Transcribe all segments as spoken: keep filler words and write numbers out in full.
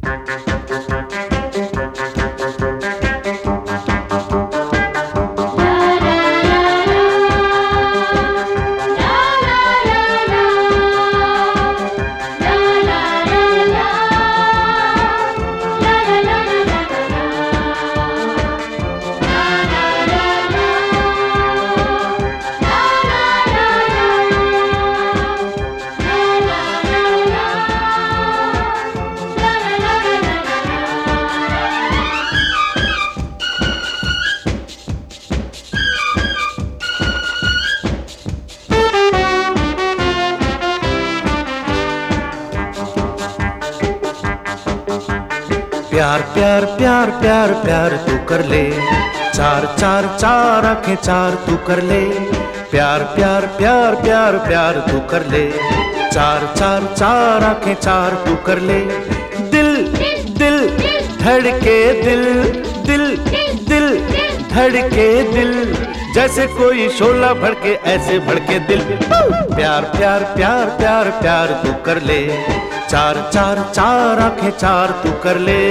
प्यार प्यार प्यार प्यार प्यार तू कर ले, चार चार चार आंखें चार तू कर ले। प्यार प्यार प्यार प्यार प्यार तू कर ले, चार चार चार आंखें चार तू कर ले। दिल दिल धड़के दिल दिल दिल धड़के दिल, जैसे कोई शोला भड़के ऐसे भड़के दिल। प्यार प्यार प्यार प्यार प्यार तू कर ले, चार चार चार आंखें चार तू कर ले।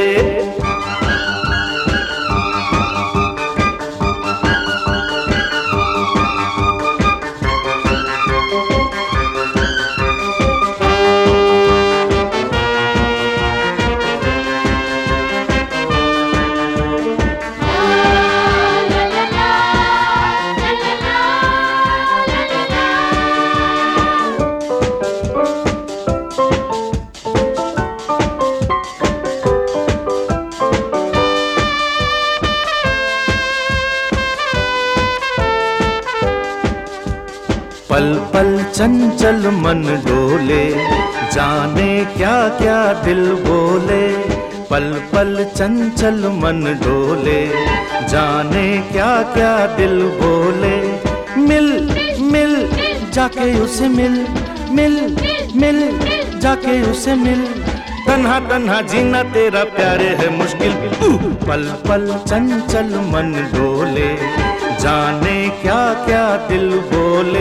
पल पल चंचल मन डोले, जाने क्या क्या दिल बोले। पल पल चंचल मन डोले, जाने क्या क्या दिल बोले। मिल मिल जाके उसे मिल, मिल मिल जाके उसे मिल। तन्हा तन्हा जीना तेरा प्यारे है मुश्किल। पल पल चंचल मन डोले, जाने क्या क्या दिल बोले।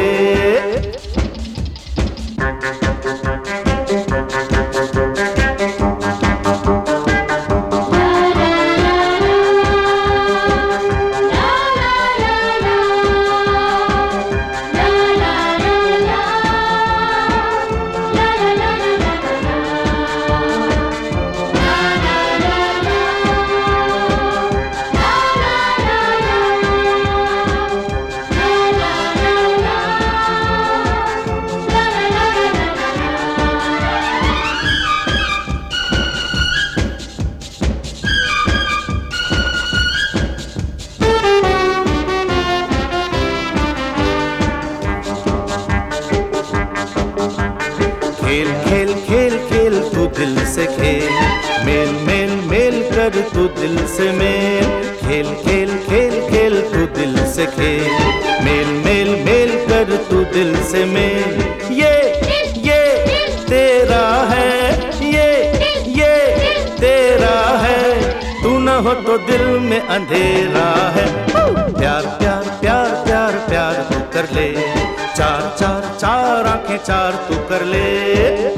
खेल खेल खेल खेल तू दिल से खेल, मेल मेल मेल कर तू दिल से मेल। खेल खेल खेल खेल तू दिल से खेल, मेल मेल मेल कर तू दिल से मेल। ये ये तेरा है, ये ये तेरा है, तू न हो तो दिल में अंधेरा है। प्यार प्यार प्यार प्यार प्यार तू कर ले, चार चार चार आंखें चार तू कर ले।